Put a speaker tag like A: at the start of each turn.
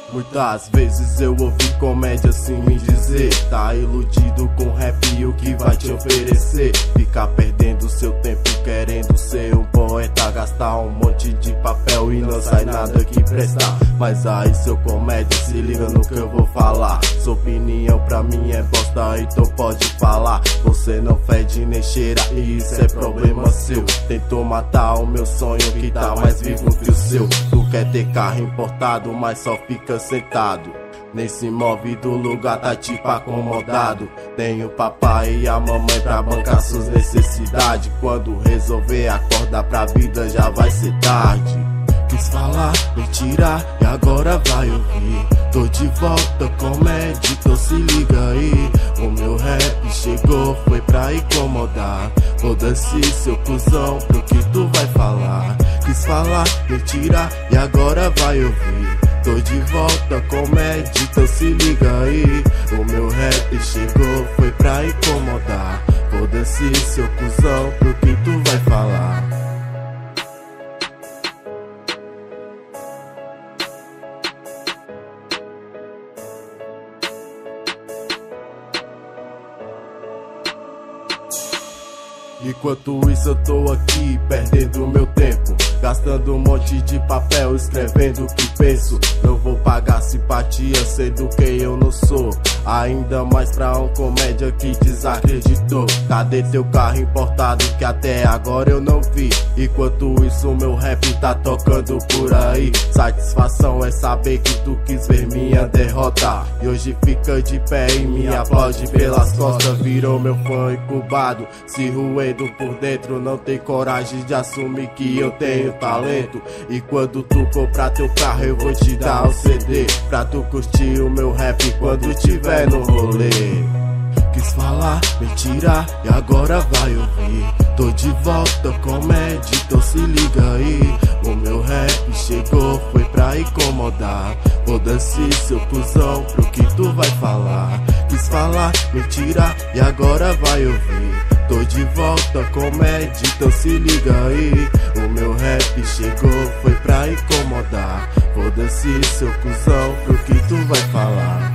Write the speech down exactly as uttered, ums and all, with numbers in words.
A: Muitas vezes eu ouvi comédia assim me dizer: tá iludido com rap e o que vai te oferecer. Ficar perdendo seu tempo querendo ser um poeta, gastar um monte de papel e não sai nada que prestar. Mas aí seu comédia, se liga no que eu vou falar. Sua opinião pra mim é bosta, então pode falar. Você não fede nem cheira e isso é problema seu. Tentou matar o meu sonho que tá mais vivo que o seu. Tu quer ter carro importado, mas só fica sentado. Nem se move do lugar, tá tipo acomodado. Tem o papai e a mamãe pra bancar suas necessidades. Quando resolver acordar pra vida já vai ser tarde. Quis falar, mentira e agora vai ouvir. Tô de volta, comédia, então se liga aí. O meu rap chegou, foi pra incomodar. Foda-se seu cuzão, pro que tu vai falar. Quis falar, mentira e agora vai ouvir. Tô de volta, comédia, então se liga aí. O meu rap chegou, foi pra incomodar. Foda-se seu cuzão, pro que tu vai falar. Enquanto isso eu tô aqui perdendo meu tempo, gastando um monte de papel, escrevendo o que penso. Não vou pagar simpatia sendo quem eu não sou. Ainda mais pra um comédia que desacreditou. Cadê teu carro importado que até agora eu não vi? Enquanto isso meu rap tá tocando por aí. Satisfação é saber que tu quis ver minha derrota e hoje fica de pé e me aplaude pelas costas. Virou meu fã incubado, se ruendo por dentro. Não tem coragem de assumir que eu tenho talento. E quando tu comprar teu carro eu vou te dar o C D pra tu curtir o meu rap quando tiver no rolê. Quis falar, mentira e agora vai ouvir. Tô de volta, comédia, então se liga aí. O meu rap chegou, foi pra incomodar. Foda-se seu cuzão, pro que tu vai falar. Quis falar, mentira e agora vai ouvir. Tô de volta, comédia, então se liga aí. O meu rap chegou, foi pra incomodar. Foda-se seu cuzão, pro que tu vai falar.